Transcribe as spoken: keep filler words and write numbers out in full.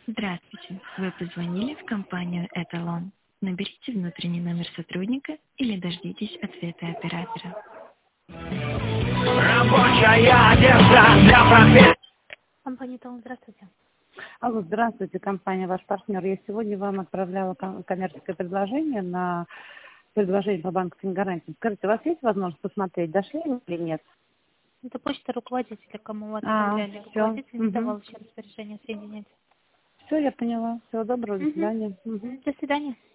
Здравствуйте. Вы позвонили в компанию «Эталон». Наберите внутренний номер сотрудника или дождитесь ответа оператора. Рабочая одежда для профессии. Компания «Эталон», здравствуйте. Алло, здравствуйте, компания «Ваш партнер». Я сегодня вам отправляла ком- коммерческое предложение на предложение по банковской гарантии. Скажите, у вас есть возможность посмотреть, дошли вы или нет? Это почта руководителя, кому вы А, отправляли. все. Руководитель не давал еще распоряжение соединять. Все, я поняла. Всего доброго, до Мгм. свидания. Мгм. До свидания.